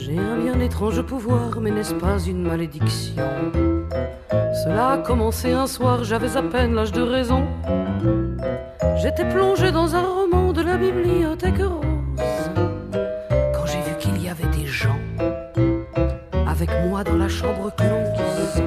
J'ai un bien étrange pouvoir, mais n'est-ce pas une malédiction? Cela a commencé un soir, j'avais à peine l'âge de raison. J'étais plongé dans un roman de la bibliothèque rose, quand j'ai vu qu'il y avait des gens avec moi dans la chambre close.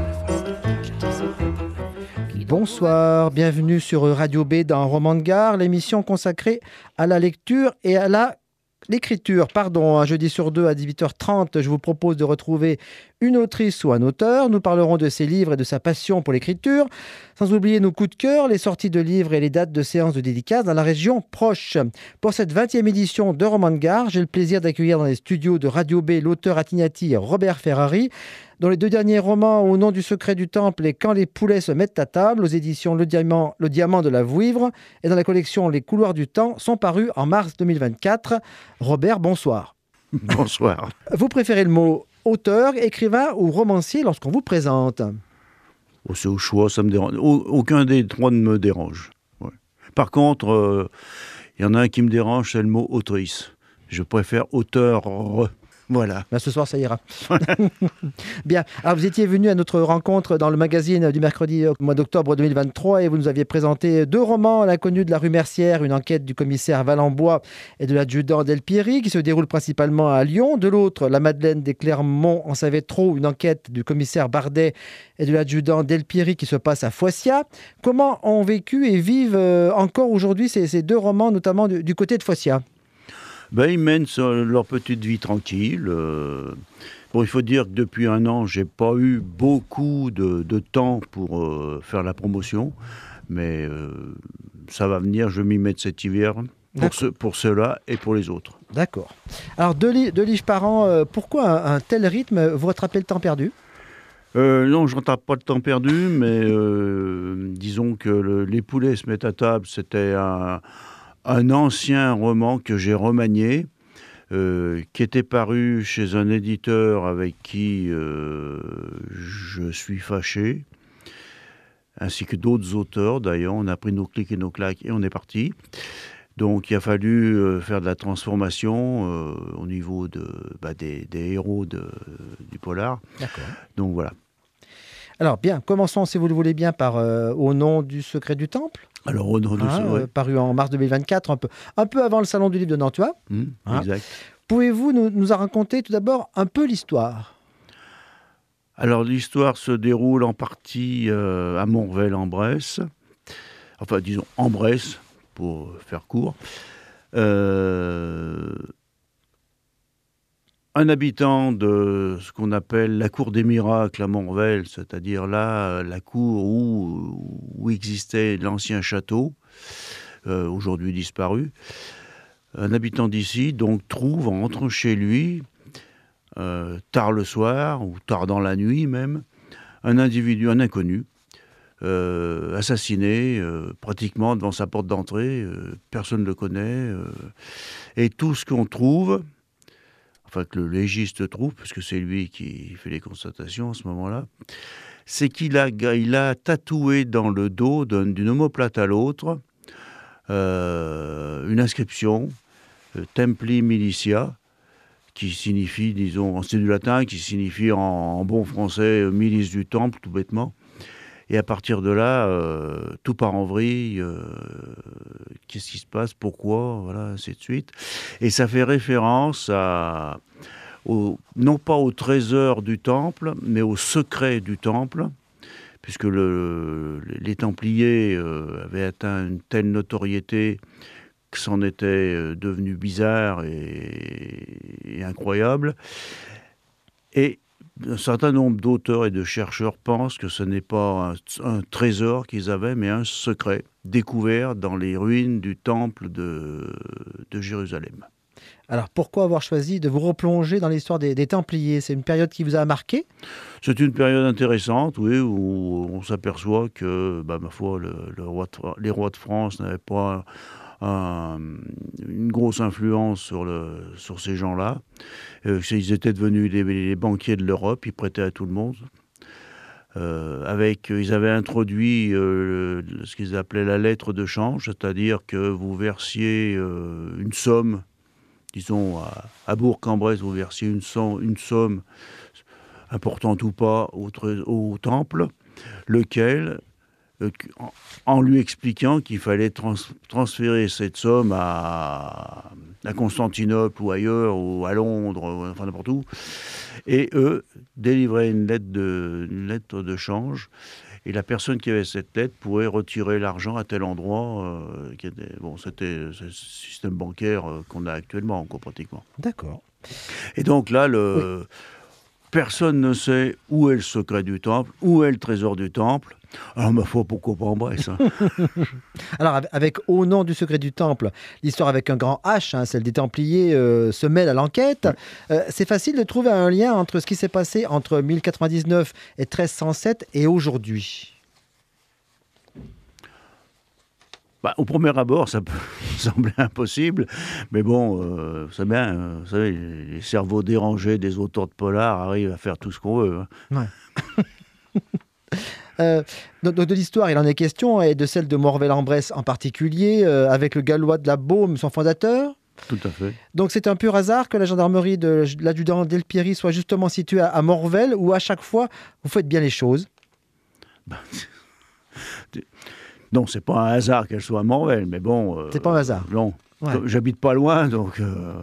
Bonsoir, bienvenue sur Radio B dans Roman de Gare, l'émission consacrée à la lecture et à l'écriture. Un jeudi sur deux à 18h30, je vous propose de retrouver une autrice ou un auteur. Nous parlerons de ses livres et de sa passion pour l'écriture, sans oublier nos coups de cœur, les sorties de livres et les dates de séances de dédicaces dans la région proche. Pour cette 20e édition de Roman de Gare, j'ai le plaisir d'accueillir dans les studios de Radio B l'auteur Atignati Robert Ferrari, dont les deux derniers romans, Au nom du secret du temple et Quand les poulets se mettent à table, aux éditions Le Diamant de la Vouivre, et dans la collection Les couloirs du temps, sont parus en mars 2024. Robert, bonsoir. Bonsoir. Vous préférez le mot auteur, écrivain ou romancier lorsqu'on vous présente? C'est au choix, ça me dérange. Aucun des trois ne me dérange. Ouais. Par contre, il y en a un qui me dérange, c'est le mot autrice. Je préfère auteur. Voilà. Ben, ce soir, ça ira. Bien. Alors, vous étiez venu à notre rencontre dans le magazine du mercredi au mois d'octobre 2023 et vous nous aviez présenté deux romans, L'inconnu de la rue Mercière, une enquête du commissaire Valenbois et de l'adjudant Delpieri, qui se déroule principalement à Lyon. De l'autre, La Madeleine des Clermont en savait trop, une enquête du commissaire Bardet et de l'adjudant Delpieri qui se passe à Foissiat. Comment ont vécu et vivent encore aujourd'hui ces deux romans, notamment du côté de Foissiat? Ils mènent leur petite vie tranquille. Il faut dire que depuis un an, j'ai pas eu beaucoup de temps pour faire la promotion, mais ça va venir, je vais m'y mettre cet hiver pour ceux-là et pour les autres. D'accord. Alors, deux livres par an, pourquoi un tel rythme? Vous rattrapez le temps perdu? Non, je ne rattrape pas le temps perdu, mais disons que Les poulets se mettent à table, c'était un ancien roman que j'ai remanié, qui était paru chez un éditeur avec qui je suis fâché, ainsi que d'autres auteurs d'ailleurs. On a pris nos clics et nos claques et on est parti. Donc il a fallu faire de la transformation au niveau des héros du polar. D'accord. Donc voilà. Alors bien, commençons si vous le voulez bien par Au nom du secret du temple. Alors, au nom du secret. Paru en mars 2024, un peu avant le salon du livre de Nantua. Exact. Pouvez-vous nous en raconter tout d'abord un peu l'histoire? Alors l'histoire se déroule en partie à Montrevel-en-Bresse. Enfin, disons en Bresse, pour faire court. Un habitant de ce qu'on appelle la cour des miracles à Montrevel, c'est-à-dire là, la cour où existait l'ancien château, aujourd'hui disparu. Un habitant d'ici, donc, entre chez lui, tard le soir, ou tard dans la nuit même, un inconnu, assassiné pratiquement devant sa porte d'entrée. Personne ne le connaît. Et tout ce qu'on trouve, enfin que le légiste trouve, puisque c'est lui qui fait les constatations à ce moment-là, c'est qu'il a tatoué dans le dos, d'une omoplate à l'autre, une inscription, Templi Militia, qui signifie, disons, c'est du latin, qui signifie en bon français milice du temple, tout bêtement. Et à partir de là, tout part en vrille. Qu'est-ce qui se passe? Pourquoi? Voilà, ainsi de suite. Et ça fait référence non pas au trésor du temple, mais au secret du temple, puisque les Templiers avaient atteint une telle notoriété que c'en était devenu bizarre et incroyable. Et un certain nombre d'auteurs et de chercheurs pensent que ce n'est pas un trésor qu'ils avaient, mais un secret découvert dans les ruines du temple de Jérusalem. Alors, pourquoi avoir choisi de vous replonger dans l'histoire des Templiers? C'est une période qui vous a marqué? C'est une période intéressante, oui, où on s'aperçoit que, ma foi, les rois de France n'avaient pas une grosse influence sur ces gens-là. Ils étaient devenus les banquiers de l'Europe, ils prêtaient à tout le monde. Ils avaient introduit ce qu'ils appelaient la lettre de change, c'est-à-dire que vous versiez une somme disons, à Bourg-en-Bresse, vous versiez une somme importante ou pas au temple, lequel, en lui expliquant qu'il fallait transférer cette somme à Constantinople ou ailleurs, ou à Londres, enfin n'importe où, et eux délivraient une lettre de change, et la personne qui avait cette lettre pourrait retirer l'argent à tel endroit. C'était le système bancaire qu'on a actuellement, quoi, pratiquement. D'accord. Et donc là, personne ne sait où est le secret du temple, où est le trésor du temple. Alors, ma foi, pourquoi pas en Bresse, hein. Alors, avec Au nom du secret du temple, l'histoire avec un grand H, hein, celle des Templiers, se mêle à l'enquête. C'est facile de trouver un lien entre ce qui s'est passé entre 1099 et 1307 et aujourd'hui. Au premier abord, ça peut sembler impossible, mais bon, vous savez, les cerveaux dérangés des auteurs de polar arrivent à faire tout ce qu'on veut, hein. Ouais. De l'histoire, il en est question, et de celle de Morvel-en-Bresse en particulier, avec le Gallois de la Baume, son fondateur. Tout à fait. Donc c'est un pur hasard que la gendarmerie de l'adjudant Delpierry soit justement située à Morvel, où à chaque fois, vous faites bien les choses. Non, c'est pas un hasard qu'elle soit à Morvel, mais bon... c'est pas un hasard. Non. Ouais. J'habite pas loin, donc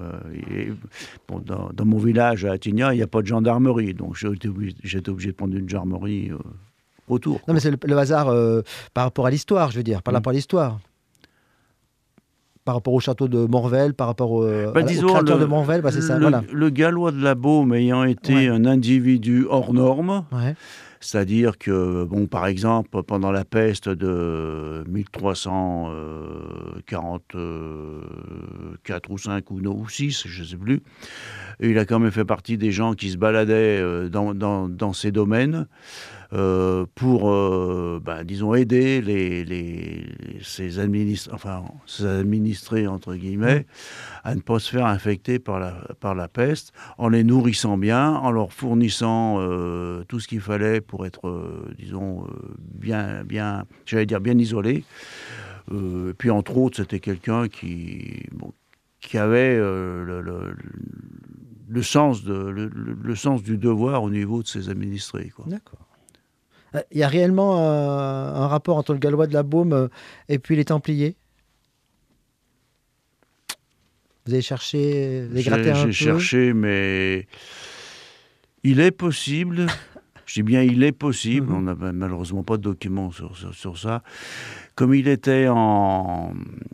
dans mon village à Attignan, il n'y a pas de gendarmerie, donc j'étais obligé de prendre une gendarmerie autour. Non, mais c'est le hasard par rapport à l'histoire, je veux dire, par rapport à l'histoire. Par rapport au château de Morvel, par rapport au créateur de Morvel, c'est ça. Le Gallois de la Baume ayant été un individu hors norme, c'est-à-dire que, par exemple, pendant la peste de 1344 ou 5 ou 6, je ne sais plus, il a quand même fait partie des gens qui se baladaient dans ces domaines pour, disons, aider ses administrés, entre guillemets, à ne pas se faire infecter par la peste, en les nourrissant bien, en leur fournissant tout ce qu'il fallait pour être, disons, bien isolé. Puis, entre autres, c'était quelqu'un qui avait le sens du devoir au niveau de ses administrés, quoi. D'accord. Il y a réellement un rapport entre le Gallois de la Baume et puis les Templiers? Vous avez cherché, vous avez gratté un peu? J'ai cherché, mais il est possible, je dis bien il est possible, on n'a malheureusement pas de documents sur ça, comme il était en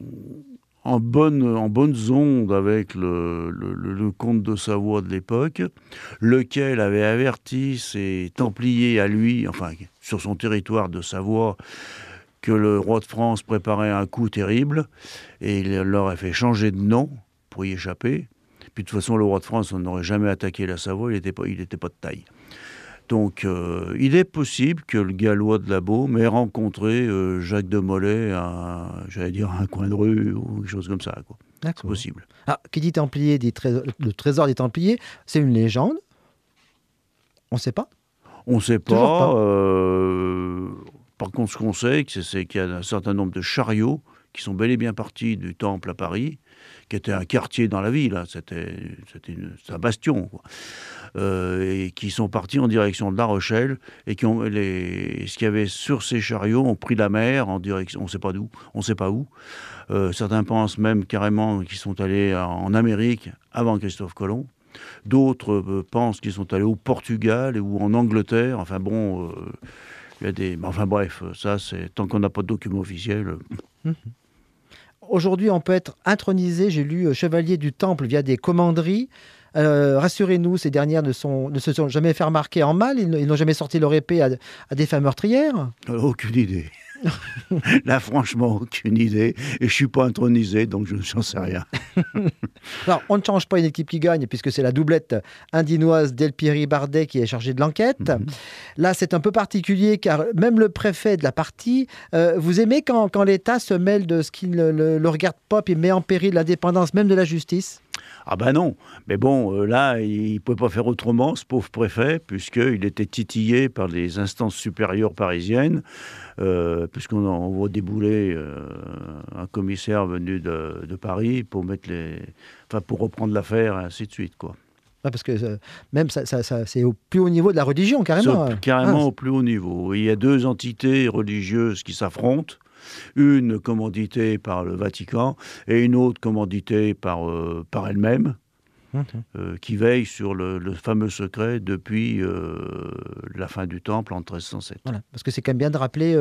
bonne onde avec le comte de Savoie de l'époque, lequel avait averti ses Templiers à lui, enfin sur son territoire de Savoie, que le roi de France préparait un coup terrible, et il leur a fait changer de nom pour y échapper. Puis de toute façon, le roi de France n'aurait jamais attaqué la Savoie, il n'était pas de taille. Donc, il est possible que le Gallois de la Baume ait rencontré Jacques de Molay à un coin de rue ou quelque chose comme ça, quoi. C'est possible. Ah, qui dit Templier, le trésor des Templiers, c'est une légende? On ne sait pas? On ne sait pas. Par contre, ce qu'on sait, c'est qu'il y a un certain nombre de chariots qui sont bel et bien partis du Temple à Paris, qui était un quartier dans la ville, hein. C'était un bastion, quoi. Et qui sont partis en direction de La Rochelle, et ce qu'il y avait sur ces chariots ont pris la mer en direction, on ne sait pas d'où, on ne sait pas où. Certains pensent même carrément qu'ils sont allés en Amérique avant Christophe Colomb. D'autres pensent qu'ils sont allés au Portugal ou en Angleterre. Enfin bon, il y a des... Enfin bref, ça, c'est tant qu'on n'a pas de document officiel. Aujourd'hui, on peut être intronisé, j'ai lu, chevalier du Temple via des commanderies. Rassurez-nous, ces dernières ne se sont jamais fait remarquer en mal, ils n'ont jamais sorti leur épée à des fins meurtrières? Aucune idée. Là, franchement, aucune idée. Et je ne suis pas intronisé, donc je n'en sais rien. Alors, on ne change pas une équipe qui gagne, puisque c'est la doublette indinoise Delpierry-Bardet qui est chargée de l'enquête. Là, c'est un peu particulier, car même le préfet de la partie, vous aimez quand l'État se mêle de ce qui ne le regarde pas, puis met en péril l'indépendance même de la justice? Ah ben non, mais bon, là, il ne pouvait pas faire autrement, ce pauvre préfet, puisqu'il était titillé par les instances supérieures parisiennes, puisqu'on voit débouler un commissaire venu de Paris pour pour reprendre l'affaire, et ainsi de suite, quoi. Ouais, parce que même c'est au plus haut niveau de la religion, carrément. Carrément au plus haut niveau. Il y a deux entités religieuses qui s'affrontent. Une commanditée par le Vatican et une autre commanditée par elle-même, qui veille sur le fameux secret depuis la fin du Temple en 1307. Voilà, parce que c'est quand même bien de rappeler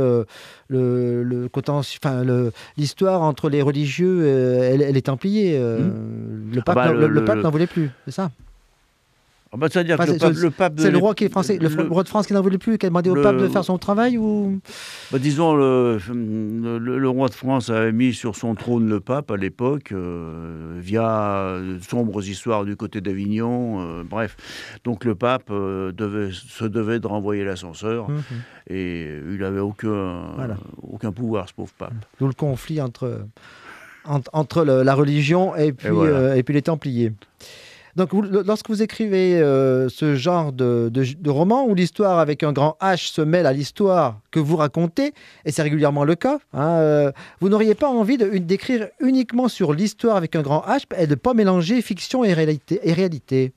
l'histoire entre les religieux et les Templiers. Le pape n'en voulait plus, c'est ça? C'est-à-dire que le pape c'est le roi qui est français, le roi de France qui n'en voulait plus, qui a demandé au pape de faire son travail ou... Disons, le roi de France avait mis sur son trône le pape à l'époque, via sombres histoires du côté d'Avignon, bref. Donc le pape se devait de renvoyer l'ascenseur, et il n'avait aucun pouvoir, ce pauvre pape. D'où le conflit entre la religion et puis les Templiers. Donc, lorsque vous écrivez ce genre de roman où l'histoire avec un grand H se mêle à l'histoire que vous racontez, et c'est régulièrement le cas, vous n'auriez pas envie d'écrire uniquement sur l'histoire avec un grand H et de ne pas mélanger fiction et réalité?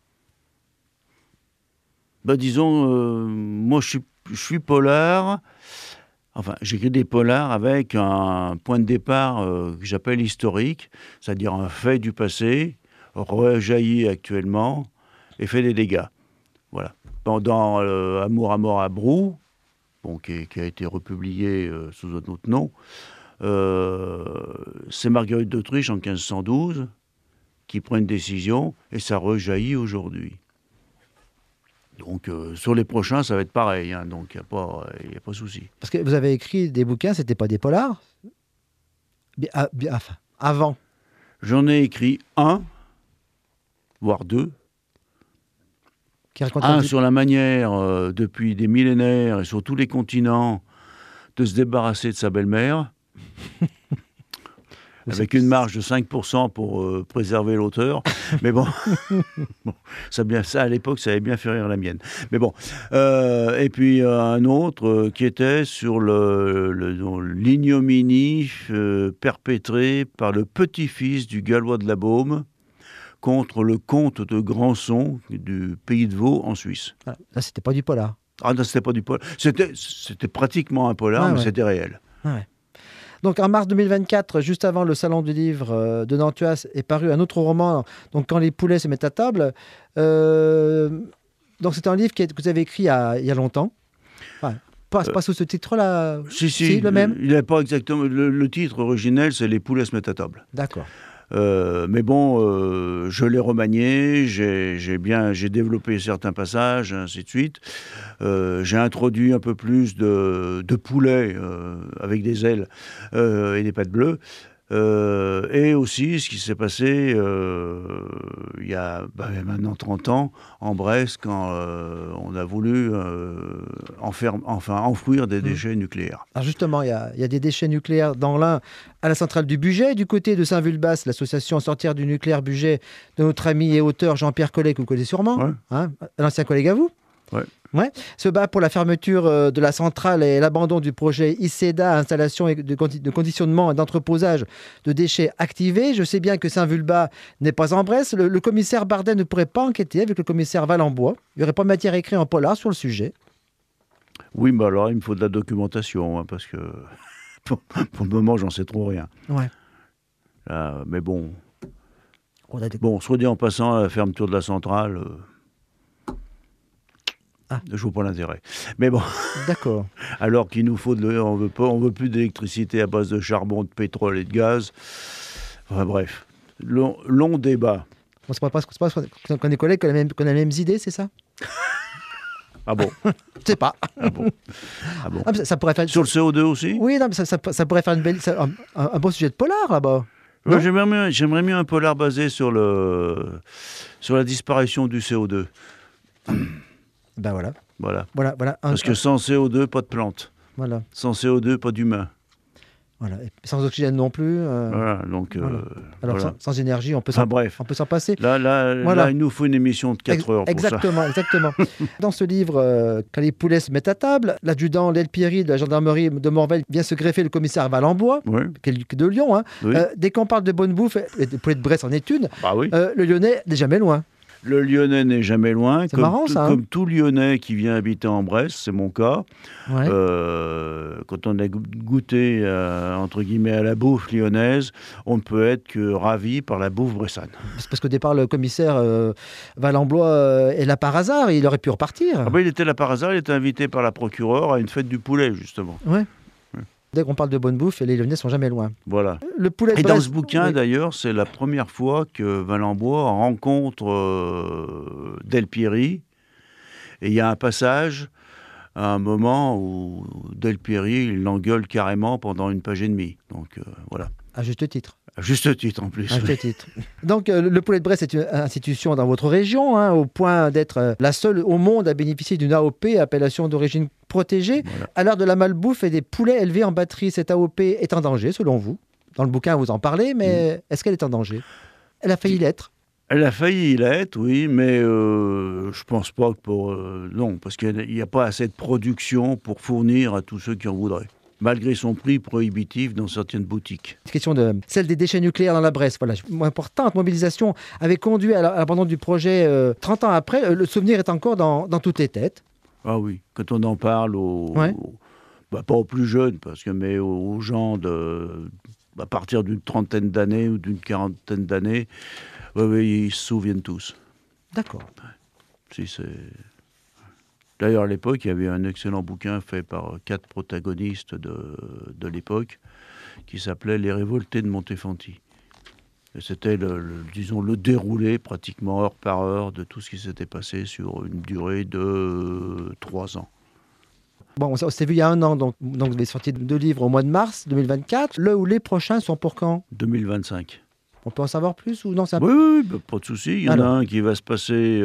Disons, moi je suis polar. Enfin, j'écris des polars avec un point de départ que j'appelle historique, c'est-à-dire un fait du passé rejaillit actuellement et fait des dégâts. Voilà. Pendant Amour à mort à Brou, qui a été republié sous un autre nom, c'est Marguerite d'Autriche en 1512 qui prend une décision et ça rejaillit aujourd'hui. Donc sur les prochains, ça va être pareil, hein, donc il n'y a pas de souci. Parce que vous avez écrit des bouquins, c'était pas des polars avant? J'en ai écrit un, voire deux. Un sur la manière, depuis des millénaires et sur tous les continents, de se débarrasser de sa belle-mère, avec une marge de 5% pour préserver l'auteur. Mais bon, ça à l'époque, ça avait bien fait rire la mienne. Mais bon, et puis un autre qui était sur l'ignominie perpétrée par le petit-fils du Gallois de la Baume contre le comte de Granson du Pays de Vaud en Suisse. Ah, ça, c'était pas du polar. Ah non, c'était pas du polar. C'était pratiquement un polar, mais c'était réel. Ouais. Donc en mars 2024, juste avant le salon du livre de Nantuas, est paru un autre roman, donc Quand les poulets se mettent à table. Donc c'est un livre que vous avez écrit il y a longtemps. Ouais. Pas sous ce titre-là. Si, le même. Il n'est pas exactement. Le titre originel, c'est Les poulets se mettent à table. D'accord. Mais bon, je l'ai remanié, j'ai développé certains passages, ainsi de suite. J'ai introduit un peu plus de poulet avec des ailes et des pattes bleues. Et aussi, ce qui s'est passé il y a maintenant 30 ans, en Bresse, quand on a voulu enfouir des déchets nucléaires. Alors justement, il y a des déchets nucléaires dans l'Ain, à la centrale du Bugey. Du côté de Saint-Vulbas, l'association Sortir du nucléaire Bugey de notre ami et auteur Jean-Pierre Collet, que vous connaissez sûrement, ouais. Un ancien collègue à vous. Ouais. Se bat pour la fermeture de la centrale et l'abandon du projet ICEDA, installation de conditionnement et d'entreposage de déchets activés. Je sais bien que Saint-Vulbas n'est pas en Bresse. Le commissaire Bardet ne pourrait pas enquêter avec le commissaire Valenbois. Il n'y aurait pas matière à écrire en polar sur le sujet. Oui, mais alors il me faut de la documentation, hein, parce que pour le moment, j'en sais trop rien. Ouais. Mais bon. Soit dit en passant, la fermeture de la centrale... Je vois pas l'intérêt. Mais bon. D'accord. Alors qu'il nous faut on veut plus d'électricité à base de charbon, de pétrole et de gaz. Enfin bref, long débat. C'est pas qu'on est collègues qu'on a les mêmes idées, c'est ça? Ah bon? Je sais pas. Ah bon? Ça pourrait faire... Sur le CO2 aussi? Oui, non, mais ça pourrait faire un beau sujet de polar là-bas. Ouais, j'aimerais mieux un polar basé sur la disparition du CO2. Ben voilà. Parce que sans CO2, pas de plantes. Voilà. Sans CO2, pas d'humains. Voilà. Et sans oxygène non plus. Voilà, donc... voilà. Alors, voilà. sans énergie, on peut bref. on peut s'en passer. Là, Voilà. il nous faut une émission de 4 heures pour exactement, Exactement. Dans ce livre, quand les poulets se mettent à table, l'adjudant Lelpieri de la gendarmerie de Morvel vient se greffer le commissaire Valenbois, ça. Oui. qui est de Lyon. Hein. Oui. Dès qu'on parle de bonne bouffe, et des poulets de Bresse en est une, Bah oui. le Lyonnais n'est jamais loin. Le Lyonnais n'est jamais loin. C'est marrant, ça, hein. Comme tout Lyonnais qui vient habiter en Bresse, c'est mon cas. Ouais. Quand on a goûté, entre guillemets, à la bouffe lyonnaise, on ne peut être que ravi par la bouffe bressane. C'est parce qu'au départ, le commissaire Valenbois est là par hasard, il aurait pu repartir. Ah ben, il était là par hasard, il était invité par la procureure à une fête du poulet, justement. Ouais. Dès qu'on parle de bonne bouffe, les Lyonnais sont jamais loin. Voilà. Le poulet de Et dans Bresse, ce bouquin, oui. d'ailleurs, c'est la première fois que Valenbois rencontre Delpieri. Et il y a un passage, à un moment où Delpieri l'engueule carrément pendant une page et demie. Donc voilà. À juste titre. À juste titre en plus. À juste titre. Donc le poulet de Bresse est une institution dans votre région, hein, au point d'être la seule au monde à bénéficier d'une AOP, appellation d'origine protégée. Voilà. À l'heure de la malbouffe et des poulets élevés en batterie, cette AOP est en danger, selon vous. Dans le bouquin, vous en parlez, mais est-ce qu'elle est en danger? Elle a failli l'être. Elle a failli l'être, oui, mais je pense pas que pour... non, parce qu'il n'y a pas assez de production pour fournir à tous ceux qui en voudraient, malgré son prix prohibitif dans certaines boutiques. La question de celle des déchets nucléaires dans la Bresse, voilà, une importante mobilisation avait conduit à l'abandon du projet 30 ans après. Le souvenir est encore dans toutes les têtes. Ah oui, quand on en parle pas aux plus jeunes, mais aux gens à partir d'une trentaine d'années ou d'une quarantaine d'années, oui, ils se souviennent tous. D'accord. D'ailleurs, à l'époque, il y avait un excellent bouquin fait par 4 protagonistes de l'époque qui s'appelait « Les révoltés de Montefanti ». Et c'était, disons, le déroulé pratiquement heure par heure de tout ce qui s'était passé sur une durée de 3 ans. Bon, on s'est vu il y a 1 an, donc vous avez sorti 2 livres au mois de mars 2024. Le ou les prochains sont pour quand? 2025. On peut en savoir plus ou non? Oui, pas de souci. Il y en Alors. a un qui va se passer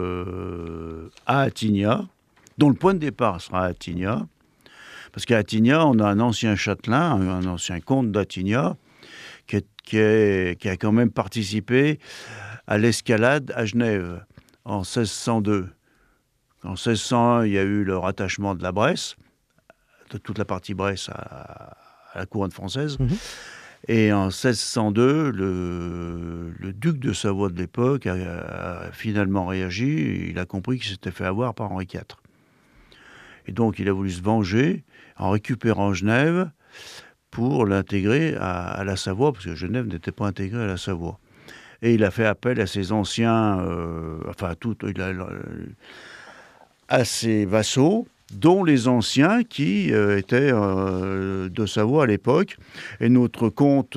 à Attigna, dont le point de départ sera à Attigna. Parce qu'à Attigna, on a un ancien châtelain, un ancien comte d'Attigna, qui a quand même participé à l'escalade à Genève en 1602. En 1601, il y a eu le rattachement de la Bresse, de toute la partie Bresse à la couronne française. Mmh. Et en 1602, le duc de Savoie de l'époque a finalement réagi. Il a compris qu'il s'était fait avoir par Henri IV. Et donc, il a voulu se venger en récupérant Genève pour l'intégrer à la Savoie, parce que Genève n'était pas intégrée à la Savoie. Et il a fait appel à ses anciens, à ses vassaux, dont les anciens qui étaient de Savoie à l'époque. Et notre comte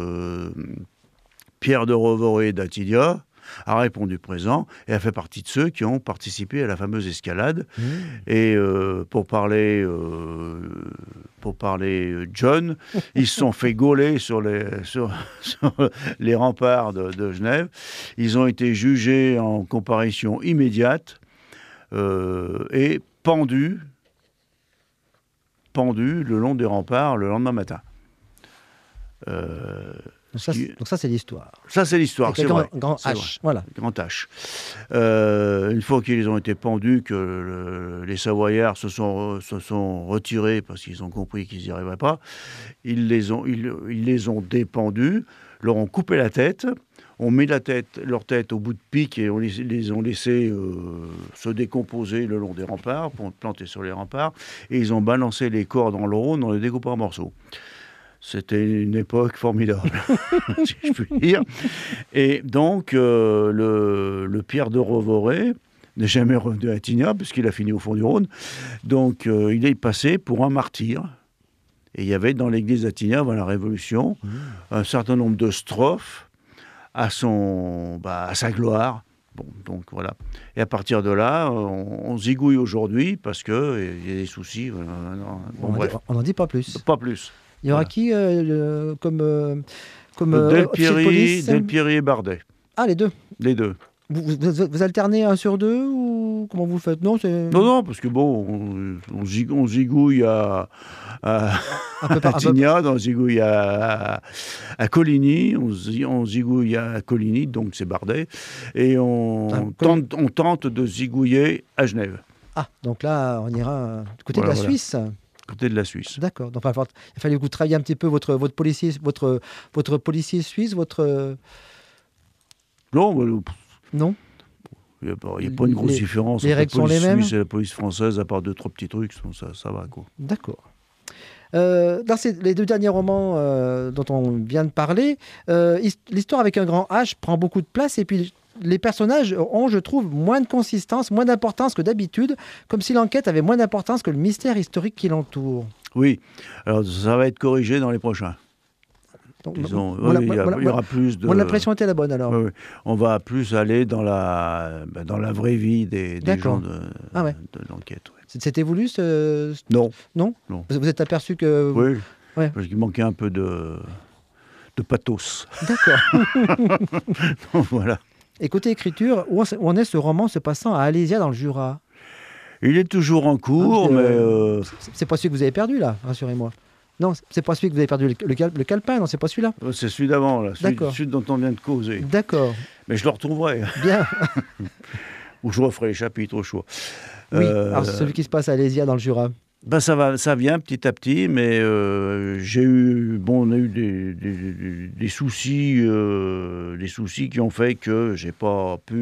Pierre de Rovoré d'Attigna a répondu présent et a fait partie de ceux qui ont participé à la fameuse escalade. Mmh. Et pour parler John, ils se sont fait gauler sur les remparts de Genève. Ils ont été jugés en comparution immédiate et pendus le long des remparts le lendemain matin. Donc ça, c'est l'histoire. Ça, c'est l'histoire, c'est vrai. Grand H, voilà. Grand H. Une fois qu'ils ont été pendus, que les Savoyards se sont retirés parce qu'ils ont compris qu'ils n'y arriveraient pas, ils les ont dépendus, leur ont coupé la tête, ont mis leur tête au bout de pique et on les ont laissés se décomposer le long des remparts, pour planter sur les remparts, et ils ont balancé les corps dans le Rhône, on les découpait en morceaux. C'était une époque formidable, si je puis dire. Et donc, le Pierre de Rovoré n'est jamais revenu à Attigna, puisqu'il a fini au fond du Rhône. Donc, il est passé pour un martyr. Et il y avait dans l'église d'Attigna, avant la Révolution, un certain nombre de strophes à sa gloire. Bon, donc voilà. Et à partir de là, on zigouille aujourd'hui, parce qu'il y a des soucis. On n'en dit pas plus. Pas plus. Il y aura qui comme Delpieri et Bardet. Ah, les deux. Les deux. Vous alternez 1 sur 2 ou Comment vous faites? Non, c'est... Non, parce que bon, on zigouille à Tignac, on zigouille à Coligny, on zigouille à Coligny, donc c'est Bardet, et on tente de zigouiller à Genève. Ah, donc là, on ira du côté de la Suisse. Côté de la Suisse. D'accord. Donc, il fallait que vous travailliez un petit peu votre policier suisse, votre... Non. Non. Il n'y a pas une grosse différence les entre règles la police sont les mêmes suisse et la police française, à part 2-3 petits trucs, ça va, quoi. D'accord. Dans les 2 derniers romans dont on vient de parler, l'histoire avec un grand H prend beaucoup de place, et puis les personnages ont, je trouve, moins de consistance, moins d'importance que d'habitude, comme si l'enquête avait moins d'importance que le mystère historique qui l'entoure. Oui, alors ça va être corrigé dans les prochains. Donc, disons, il y aura plus de... Mon impression était la bonne, alors. Oui. On va plus aller dans la vraie vie des gens de l'enquête. Oui. C'était voulu, Non. Non. Vous êtes aperçu que... Oui, ouais. Parce qu'il manquait un peu de pathos. D'accord. Donc, voilà. Et côté écriture, où en est ce roman se passant à Alésia, dans le Jura? Il est toujours en cours, mais... C'est pas celui que vous avez perdu, là, rassurez-moi. Non, c'est pas celui que vous avez perdu, le calepin, non, c'est pas celui-là. C'est celui d'avant, là, celui dont on vient de causer. D'accord. Mais je le retrouverai. Bien. Ou je referai les chapitres au choix. Oui, alors celui qui se passe à Alésia, dans le Jura. Ça vient petit à petit, mais on a eu des soucis qui ont fait que j'ai pas pu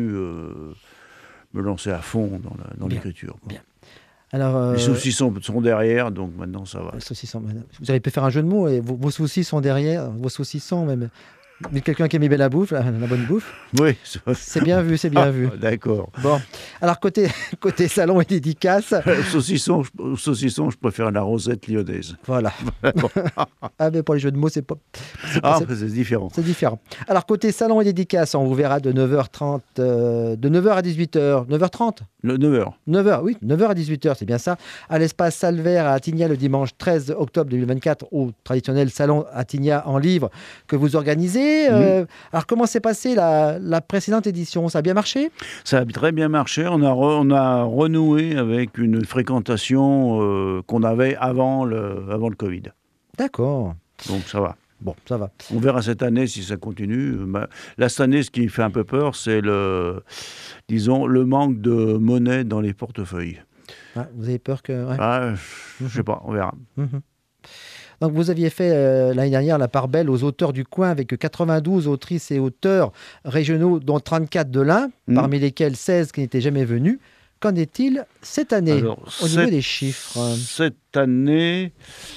me lancer à fond dans l'écriture. Bien. Alors, les soucis sont derrière, donc maintenant ça va. Vous avez pu faire un jeu de mots, et vos soucis sont derrière, vos soucis sont même. Mais quelqu'un qui aime bien la bouffe, la bonne bouffe. Oui. C'est bien vu, c'est bien vu. D'accord. Bon, alors côté salon et dédicace. Saucisson, je préfère la rosette lyonnaise. Voilà. Mais pour les jeux de mots, c'est différent. C'est différent. Alors côté salon et dédicace, on vous verra de 9h30, de 9h à 18h. 9h30 9h. 9h, oui, 9h à 18h, c'est bien ça. À l'espace Salvaire à Attigna le dimanche 13 octobre 2024, au traditionnel salon Attigna en livre que vous organisez. Alors, comment s'est passée la précédente édition? Ça a bien marché? Ça a très bien marché. On a renoué avec une fréquentation qu'on avait avant le Covid. D'accord. Donc, ça va. Bon, ça va. On verra cette année si ça continue. Là, cette année, ce qui fait un peu peur, c'est le manque de monnaie dans les portefeuilles. Ah, vous avez peur que... Ouais. Je ne sais pas, on verra. Donc, vous aviez fait l'année dernière la part belle aux auteurs du coin avec 92 autrices et auteurs régionaux, dont 34 de l'Ain, parmi lesquels 16 qui n'étaient jamais venus. Qu'en est-il cette année, au niveau des chiffres? Cette année,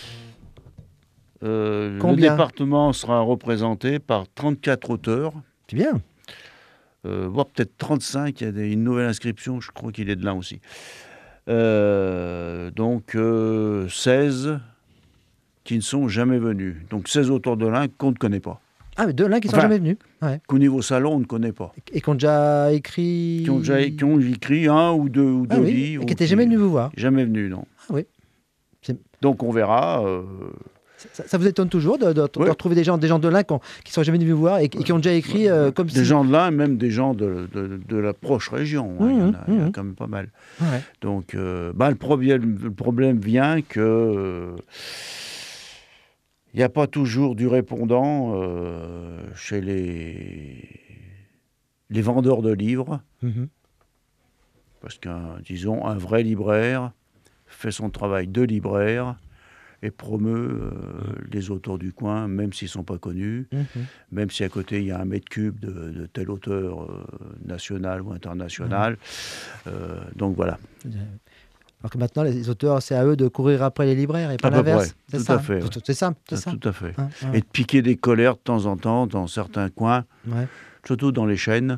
le département sera représenté par 34 auteurs. C'est bien. Voire peut-être 35, il y a une nouvelle inscription, je crois qu'il est de l'Ain aussi. Donc 16... qui ne sont jamais venus. Donc 16 auteurs de l'Ain qu'on ne connaît pas. Ah, mais de l'Ain qui ne sont jamais venus. Ouais. Qu'au niveau salon, on ne connaît pas. Et qui ont déjà écrit... Qui ont écrit un ou deux livres. Et qui n'étaient jamais venus vous voir. Jamais venus, non. Ah oui. Donc on verra... Ça vous étonne toujours de retrouver des gens de l'Ain qui ne sont jamais venus vous voir et qui ont déjà écrit comme des gens de l'Ain, même des gens de la proche région. Il y en a quand même pas mal. Ouais. Donc le problème vient que... il n'y a pas toujours du répondant chez les vendeurs de livres. Parce qu'un vrai libraire fait son travail de libraire et promeut les auteurs du coin, même s'ils ne sont pas connus, même si à côté il y a un mètre cube de tel auteur national ou international. Donc voilà. Alors que maintenant, les auteurs, c'est à eux de courir après les libraires et pas l'inverse. Tout à fait. C'est ça. Tout à fait. Et de piquer des colères de temps en temps dans certains coins, surtout dans les chaînes,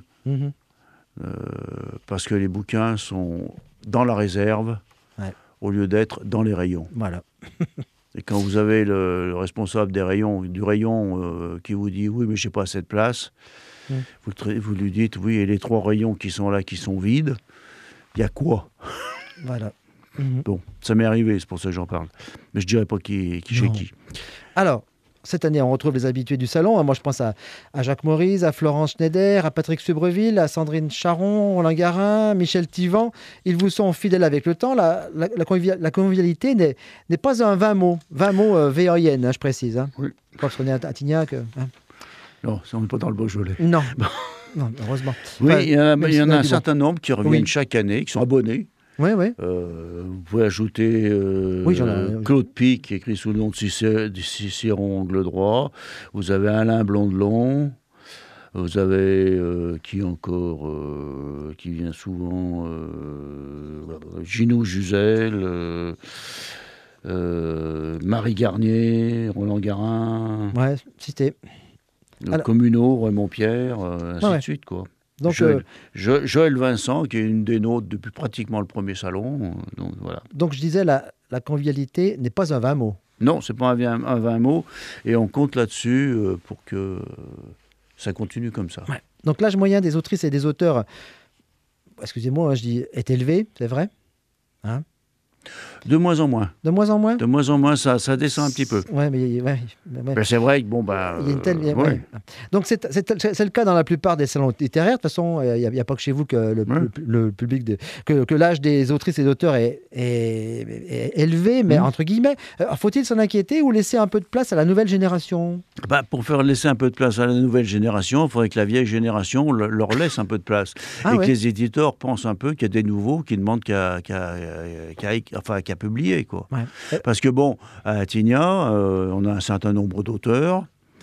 parce que les bouquins sont dans la réserve au lieu d'être dans les rayons. Voilà. Et quand vous avez le responsable du rayon qui vous dit « oui, mais je n'ai pas assez de place vous lui dites « oui, et les 3 rayons qui sont là, qui sont vides, il y a quoi ?» Voilà. Bon, ça m'est arrivé, c'est pour ça que j'en parle. Mais je ne dirais pas qui chez qui. Alors, cette année, on retrouve les habitués du salon. Moi, je pense à Jacques Maurice, à Florence Schneider, à Patrick Subreville, à Sandrine Charon, Roland Garin, Michel Tivan. Ils vous sont fidèles avec le temps. La convivialité n'est pas un 20 mots. 20 mots VAIN, je précise. Oui. Je crois qu'on est à Tignac. Non, on n'est pas dans le Beaujolais. Non. Non, heureusement. Oui, Enfin, il y en a un certain nombre qui reviennent chaque année, qui sont abonnés. Oui, oui. Vous pouvez ajouter Claude Pic, qui écrit sous le nom de Cicéron Angle Droit. Vous avez Alain Blondelon. Vous avez qui encore qui vient souvent Gino Juzel, Marie Garnier, Roland Garin. Ouais, cité. Communaux, Raymond Pierre, ainsi de suite, quoi. Donc, Joël Vincent, qui est une des nôtres depuis pratiquement le premier salon. Donc, voilà. Donc je disais, la convivialité n'est pas un 20 mots. Non, c'est pas un 20 mots. Et on compte là-dessus pour que ça continue comme ça. Ouais. Donc l'âge moyen des autrices et des auteurs, excusez-moi, je dis, est élevé, c'est vrai, hein? De moins en moins. De moins en moins. De moins en moins, ça descend un petit peu. Ouais, mais Ben, c'est vrai que bon, il y a une telle. Ouais. Donc c'est le cas dans la plupart des salons littéraires. De toute façon, il n'y a pas que chez vous que le public que l'âge des autrices et d'auteurs est élevé, mais entre guillemets, faut-il s'en inquiéter ou laisser un peu de place à la nouvelle génération? Pour faire laisser un peu de place à la nouvelle génération, il faudrait que la vieille génération leur laisse un peu de place. Que les éditeurs pensent un peu qu'il y a des nouveaux qui demandent qu'à publier, quoi. Ouais. Parce que bon, à Attigna, on a un certain nombre d'auteurs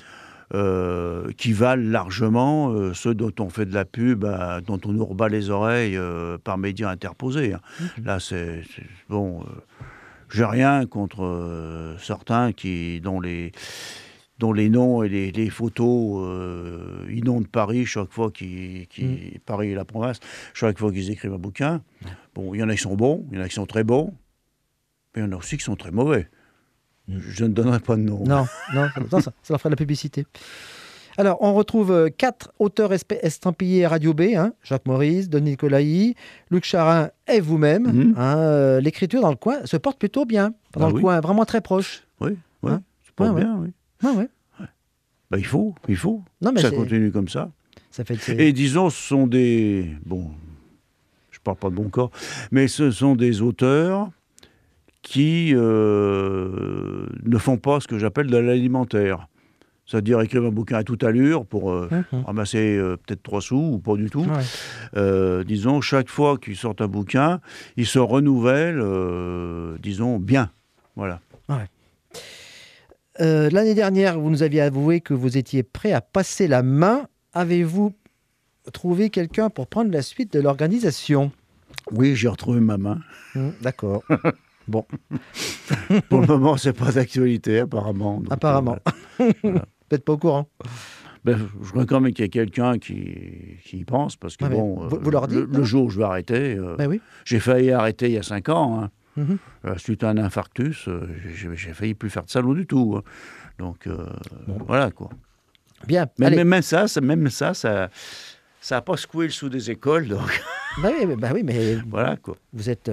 qui valent largement ceux dont on fait de la pub, dont on nous rebat les oreilles par médias interposés. Là, c'est bon. J'ai rien contre certains dont les noms et les photos inondent Paris chaque fois Paris et la province, chaque fois qu'ils écrivent un bouquin. Bon, il y en a qui sont bons, il y en a qui sont très bons, mais il y en a aussi qui sont très mauvais. Je ne donnerai pas de nom. Non, ça leur ferait de la publicité. Alors, on retrouve 4 auteurs estampillés Radio B, hein, Jacques Maurice, Denis Nicolai, Luc Charin et vous-même. L'écriture dans le coin se porte plutôt bien, dans le coin, vraiment très proche. Oui, se porte bien, oui. Ouais. Il faut non, mais ça continue comme ça. Fait et disons, ce sont des... Bon, je ne parle pas de bon corps, mais ce sont des auteurs qui ne font pas ce que j'appelle de l'alimentaire. C'est-à-dire écrire un bouquin à toute allure pour ramasser peut-être 3 sous ou pas du tout. Ouais. Disons, chaque fois qu'ils sortent un bouquin, ils se renouvellent, disons, bien. Voilà. Ouais. L'année dernière, vous nous aviez avoué que vous étiez prêt à passer la main. Avez-vous trouvé quelqu'un pour prendre la suite de l'organisation? Oui, j'ai retrouvé ma main. D'accord. Bon. Pour le moment, c'est pas d'actualité, apparemment. Donc, apparemment. Voilà. Peut-être pas au courant. Je voudrais quand même qu'il y ait quelqu'un qui y pense, parce que vous leur dites, le jour où je vais arrêter, oui. J'ai failli arrêter il y a 5 ans. Suite à un infarctus, j'ai failli plus faire de salon du tout. Donc, voilà, quoi. Bien. Même ça n'a pas secoué le sous des écoles. Donc. oui, mais voilà, quoi. Vous êtes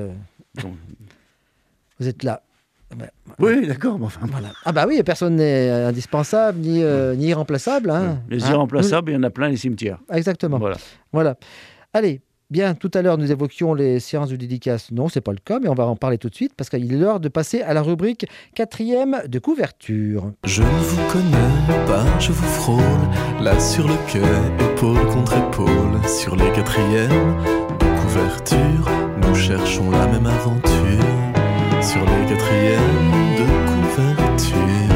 là. Oui, d'accord. Enfin, voilà. Oui, personne n'est indispensable ni irremplaçable. Hein. Les irremplaçables, il y en a plein les cimetières. Exactement. Voilà. Allez. Bien, tout à l'heure, nous évoquions les séances de dédicace. Non, ce n'est pas le cas, mais on va en parler tout de suite parce qu'il est l'heure de passer à la rubrique 4e de couverture. Je ne vous connais pas, je vous frôle, là sur le quai, épaule contre épaule, sur les 4e de couverture, nous cherchons la même aventure, sur les 4e de couverture.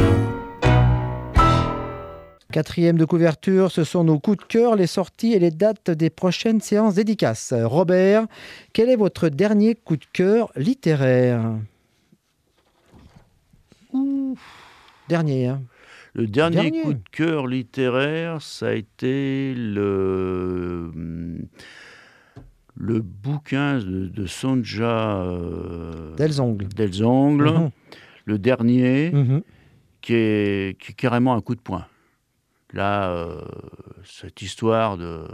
4e de couverture, ce sont nos coups de cœur, les sorties et les dates des prochaines séances dédicaces. Robert, quel est votre dernier coup de cœur littéraire? Dernier, hein. Le dernier coup de cœur littéraire, ça a été le bouquin de Sonja Delzongle, le dernier, qui est carrément un coup de poing. Là, cette histoire de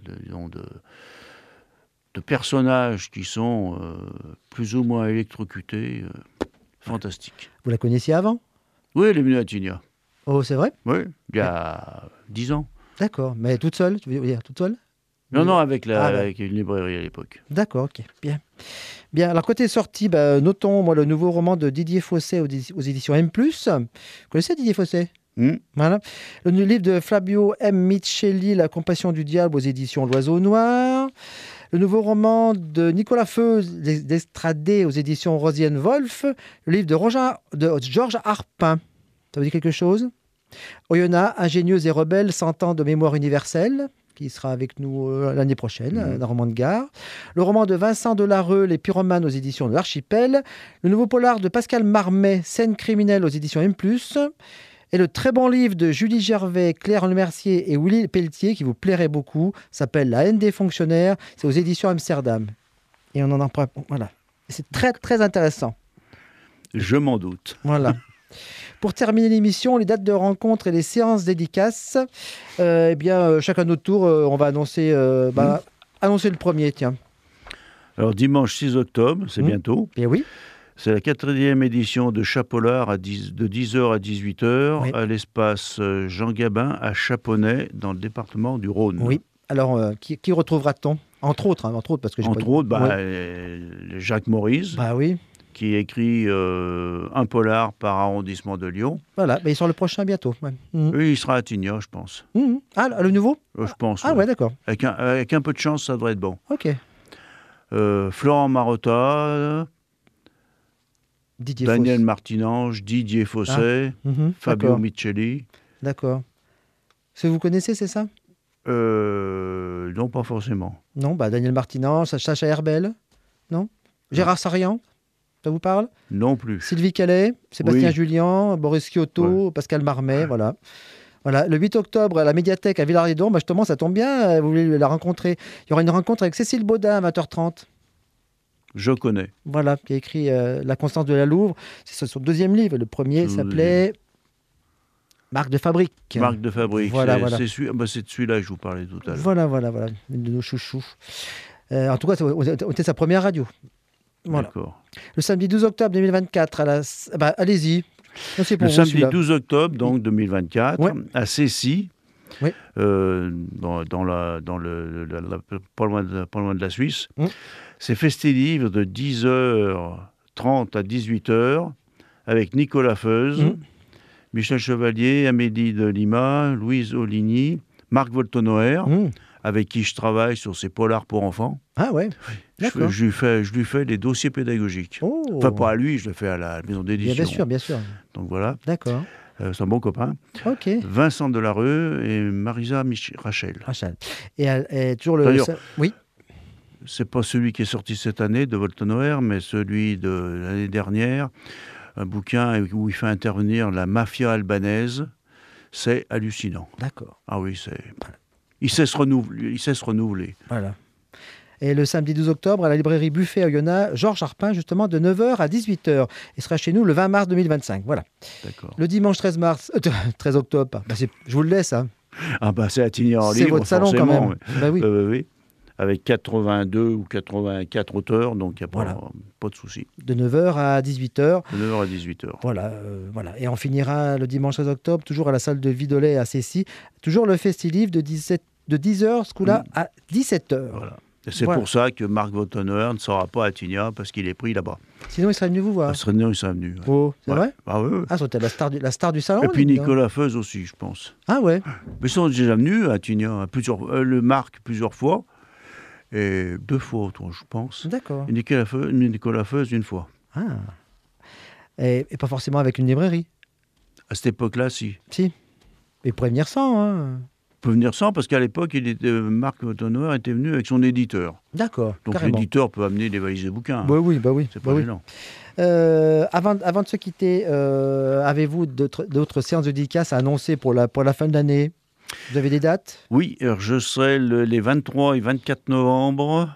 personnages qui sont plus ou moins électrocutés, fantastique. Vous la connaissiez avant? Oui, elle est venue à Attigna. Oh, c'est vrai? Oui, il y a 10 ans. D'accord. Mais toute seule, tu veux dire toute seule? Non, avec, Ah, ouais. avec une librairie à l'époque. D'accord, ok. Bien. Bien. Alors, côté sortie, notons moi, le nouveau roman de Didier Fossé aux éditions M+. Vous connaissez Didier Fossé? Voilà. Le livre de Fabio M. Micheli, La compassion du diable aux éditions L'Oiseau Noir. Le nouveau roman de Nicolas Feu d'Estradé aux éditions Rosienne Wolf. Le livre de Georges Harpin. Ça vous dit quelque chose? Oyonnax, ingénieuse et rebelle, 100 ans de mémoire universelle, qui sera avec nous l'année prochaine, dans Roman de Gare. Le roman de Vincent Delarue, Les Pyromanes aux éditions de l'Archipel. Le nouveau polar de Pascal Marmet, Scène criminelle aux éditions M+. Et le très bon livre de Julie Gervais, Claire Lemercier et Willy Pelletier, qui vous plairait beaucoup, s'appelle La haine des fonctionnaires. C'est aux éditions Amsterdam. Et on en prend. Voilà. C'est très, très intéressant. Je m'en doute. Voilà. Pour terminer l'émission, les dates de rencontre et les séances dédicaces, chacun notre tour, on va annoncer, annoncer le premier, tiens. Alors, dimanche 6 octobre, c'est bientôt. Et oui. C'est la 4e édition de Chapollard de 10h à 18h, Oui. à l'espace Jean Gabin à Chaponnet, dans le département du Rhône. Oui. Alors, qui retrouvera-t-on? Entre autres, parce que Jacques Maurice, Bah oui. qui écrit un polar par arrondissement de Lyon. Voilà, il sort le prochain bientôt. Ouais. Oui, il sera à Tignes, je pense. Ah, le nouveau? Je pense. Ah ouais, d'accord. Avec un peu de chance, ça devrait être bon. Ok. Florent Marotta, Daniel Martinange, Didier Fossé, Fabio d'accord. Micheli. D'accord. Ce que vous connaissez, c'est ça? Non, pas forcément. Non, Daniel Martinange, Sacha Herbel. Non? Gérard Sarian, ça vous parle? Non plus. Sylvie Calais, Sébastien Oui. Julien, Boris Kyoto, Pascal Marmet, voilà. Voilà. Le 8 octobre, à la médiathèque à Villard-les-Dons, justement, ça tombe bien, vous voulez la rencontrer. Il y aura une rencontre avec Cécile Baudin à 20h30. Je connais. Voilà, qui a écrit La Constance de la Louvre. C'est son deuxième livre. Le premier s'appelait Marque de fabrique. Marque de fabrique. Voilà. C'est de celui-là que je vous parlais tout à l'heure. Voilà. Une de nos chouchous. En tout cas, c'était sa première radio. Voilà. D'accord. Le samedi 12 octobre 2024, allez-y. C'est pour le vous, samedi celui-là. 12 octobre, donc 2024, à Cessy, Oui. pas loin de la Suisse. C'est Festivivre de 10h30 à 18h avec Nicolas Feuz, Michel Chevalier, Amélie de Lima, Louise Oligny, Marc Voltonoer, avec qui je travaille sur ces polars pour enfants. Ah ouais, d'accord. Je lui fais les dossiers pédagogiques. Oh. Enfin, pas à lui, je le fais à la maison d'édition. Bien sûr. Donc voilà. D'accord. C'est un bon copain. Ok. Vincent Delarue et Marisa Rachel. Et toujours le... D'ailleurs, oui. C'est pas celui qui est sorti cette année de Voltonoer, mais celui de l'année dernière. Un bouquin où il fait intervenir la mafia albanaise. C'est hallucinant. D'accord. Ah oui, il sait se renouveler. Voilà. Et le samedi 12 octobre, à la librairie Buffet à Oyonnax, Georges Harpin, justement, de 9h à 18h. Il sera chez nous le 20 mars 2025. Voilà. D'accord. Le dimanche 13 octobre, je vous le laisse. Hein. Ah c'est à Tignes-en-Livre, c'est votre salon quand même. Oui. Avec 82 ou 84 auteurs, donc il n'y a pas de souci. De 9h à 18h. De 9h à 18h. Voilà. Et on finira le dimanche 13 octobre, toujours à la salle de Vidolet à Cessy. Toujours le Festivivre de 10h, ce coup-là, à 17h. Voilà. Et c'est pour ça que Marc Voltonoer ne sera pas à Tignes, parce qu'il est pris là-bas. Sinon, il serait venu vous voir. Sinon, il serait venu. Oh, c'est vrai? Ah oui. C'était la star du salon. Et puis Nicolas Feuz aussi, je pense. Ah ouais. Mais ils sont déjà venus à Tignes, le Marc plusieurs fois. Et 2 fois, je pense. D'accord. Et Nicolas Feuz 1 fois. Ah. Et pas forcément avec une librairie. À cette époque-là, si. Si. Il pourrait venir sans. Hein. Il peut venir sans, parce qu'à l'époque, Marc Voltonoer était venu avec son éditeur. D'accord. Donc carrément. l'éditeur peut amener des valises de bouquins. Oui. C'est pas gênant. Avant de se quitter, avez-vous d'autres séances de dédicaces à annoncer pour la fin de l'année? Vous avez des dates? Oui, alors je serai les 23 et 24 novembre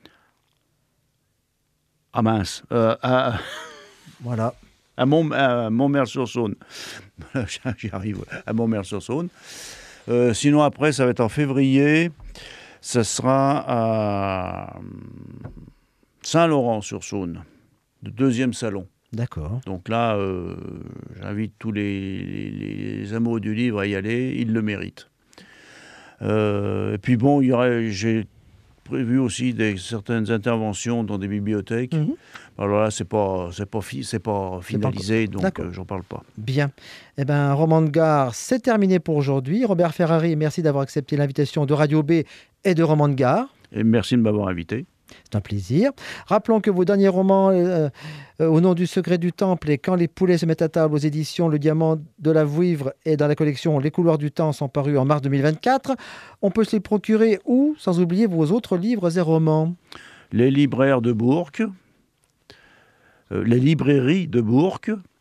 à Mince, voilà. à Montmerle-sur-Saône. J'y arrive, à Montmerle-sur-Saône. Sinon, après, ça va être en février. Ça sera à Saint-Laurent-sur-Saône, le 2e salon. D'accord. Donc là, j'invite tous les amoureux du livre à y aller, ils le méritent. Et puis bon, j'ai prévu aussi certaines interventions dans des bibliothèques. Alors là, c'est pas finalisé, donc j'en parle pas. Bien. Eh bien, Roman de Gare, c'est terminé pour aujourd'hui. Robert Ferrari, merci d'avoir accepté l'invitation de Radio B et de Roman de Gare. Et merci de m'avoir invité. C'est un plaisir. Rappelons que vos derniers romans, Au nom du secret du temple et Quand les poulets se mettent à table aux éditions Le Diamant de la Vouivre et dans la collection Les couloirs du temps sont parus en mars 2024. On peut se les procurer où, sans oublier vos autres livres et romans? Les libraires de Bourg, les librairies de Bourg,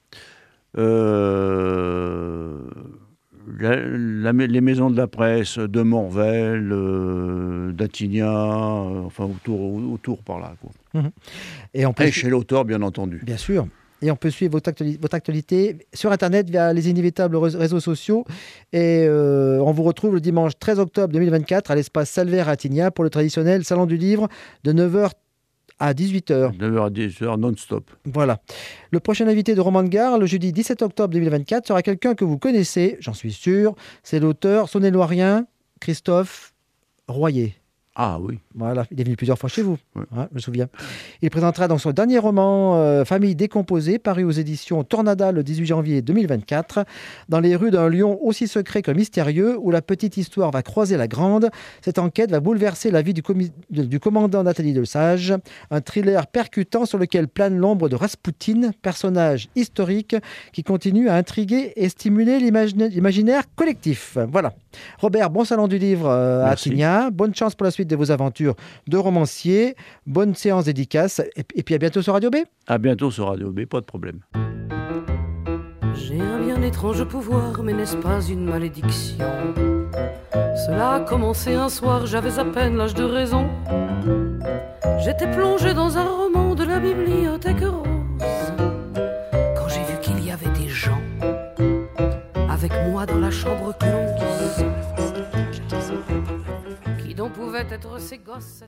les maisons de la presse de Morvel, d'Attignan, enfin autour par là, quoi. Et chez l'auteur, bien entendu. Bien sûr. Et on peut suivre votre actualité sur Internet via les inévitables réseaux sociaux. Et on vous retrouve le dimanche 13 octobre 2024 à l'espace Salvaire à Attignan pour le traditionnel Salon du Livre de 9h à 18h. 9h à 18h, non-stop. Voilà. Le prochain invité de Roman de Gare, le jeudi 17 octobre 2024, sera quelqu'un que vous connaissez, j'en suis sûr. C'est l'auteur saône-et-loirien Christophe Royer. Ah oui. Voilà, il est venu plusieurs fois chez vous, ouais. Je me souviens. Il présentera donc son dernier roman, Famille décomposée, paru aux éditions Tornada le 18 janvier 2024, dans les rues d'un lion aussi secret que mystérieux, où la petite histoire va croiser la grande. Cette enquête va bouleverser la vie du commandant Nathalie Lesage, un thriller percutant sur lequel plane l'ombre de Raspoutine, personnage historique qui continue à intriguer et stimuler l'imaginaire collectif. Voilà. Robert, bon salon du livre à Attignan. Bonne chance pour la suite de vos aventures de romancier. Bonne séance dédicace. Et puis à bientôt sur Radio B. À bientôt sur Radio B, pas de problème. J'ai un bien étrange pouvoir, mais n'est-ce pas une malédiction? Cela a commencé un soir, j'avais à peine l'âge de raison. J'étais plongé dans un roman de la bibliothèque rose, quand j'ai vu qu'il y avait des gens avec moi dans la chambre close. Qui donc pouvaient être ces gosses?